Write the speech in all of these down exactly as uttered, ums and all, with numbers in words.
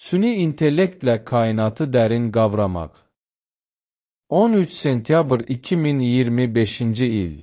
Süni intellektlə kainatı dərin qavramaq. on üç sentyabr iki min iyirmi beşinci il.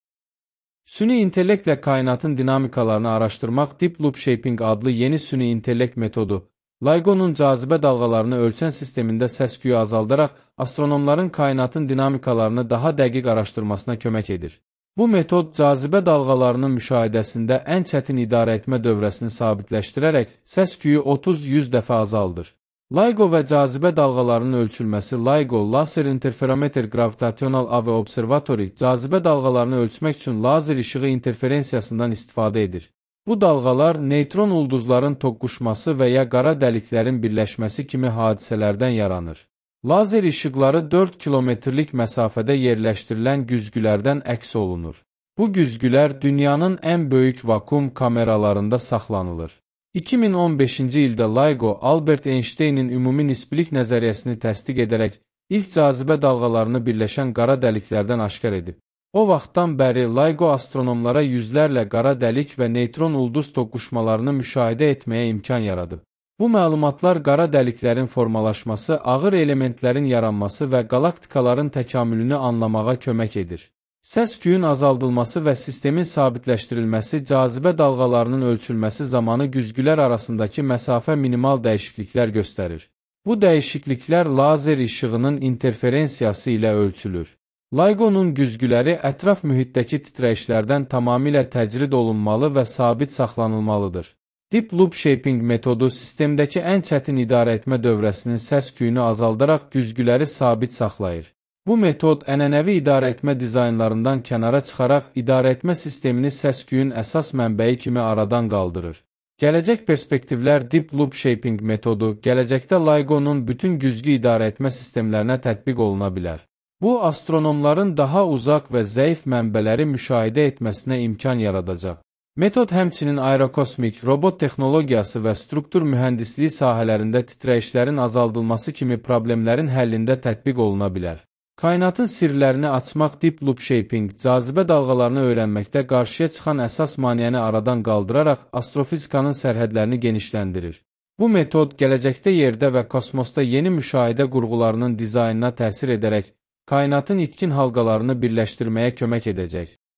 Süni intellektlə kainatın dinamikalarını araşdırmaq Deep Loop Shaping adlı yeni süni intellekt metodu, LIGO'nun cazibə dalğalarını ölçən sistemində səs-küyü azaldaraq astronomların kainatın dinamikalarını daha dəqiq araşdırmasına kömək edir. Bu metod cazibə dalğalarının müşahidəsində ən çətin idarə etmə dövrəsini sabitləşdirərək səs-küyü otuz yüz dəfə azaldır. LIGO və cazibə dalğalarının ölçülməsi LIGO Laser Interferometer Gravitational Ave Observatory cazibə dalğalarını ölçmək üçün lazer işığı interferensiyasından istifadə edir. Bu dalğalar neytron ulduzların toqquşması və ya qara dəliklərin birləşməsi kimi hadisələrdən yaranır. Lazer işıqları dörd kilometrlik məsafədə yerləşdirilən güzgülərdən əks olunur. Bu güzgülər dünyanın ən böyük vakuum kameralarında saxlanılır. iki min on beşinci ildə LIGO Albert Einstein'in ümumi nisbilik nəzəriyyəsini təsdiq edərək ilk cazibə dalğalarını birləşən qara dəliklərdən aşkar edib. O vaxtdan bəri LIGO astronomlara yüzlərlə qara dəlik və neytron ulduz toqquşmalarını müşahidə etməyə imkan yaradıb. Bu məlumatlar qara dəliklərin formalaşması, ağır elementlərin yaranması və qalaktikaların təkamülünü anlamağa kömək edir. Səs-küyün azaldılması və sistemin sabitləşdirilməsi cazibə dalğalarının ölçülməsi zamanı güzgülər arasındakı məsafə minimal dəyişikliklər göstərir. Bu dəyişikliklər lazer işığının interferensiyası ilə ölçülür. LIGO'nun güzgüləri ətraf mühitdəki titrəyişlərdən tamamilə təcrid olunmalı və sabit saxlanılmalıdır. Deep Loop Shaping metodu sistemdəki ən çətin idarə etmə dövrəsinin səs-küyünü azaldaraq güzgüləri sabit saxlayır. Bu metod ənənəvi idarə etmə dizaynlarından kənara çıxaraq idarə etmə sistemini səs-küyün əsas mənbəyi kimi aradan qaldırır. Gələcək perspektivlər Deep Loop Shaping metodu gələcəkdə LIGO'nun bütün güzgü idarə etmə sistemlərinə tətbiq oluna bilər. Bu, astronomların daha uzaq və zəif mənbələri müşahidə etməsinə imkan yaradacaq. Metod həmçinin aerokosmik, robot texnologiyası və struktur mühəndisliyi sahələrində titrəyişlərin azaldılması kimi problemlərin həllində tətbiq oluna bilər. Kainatın sirlərini açmaq Deep Loop Shaping, cazibə dalğalarını öyrənməkdə qarşıya çıxan əsas maneəni aradan qaldıraraq astrofizikanın sərhədlərini genişləndirir. Bu metod gələcəkdə yerdə və kosmosda yeni müşahidə qurğularının dizaynına təsir edərək kainatın itkin halqalarını birləşdirməyə kömək edəcək.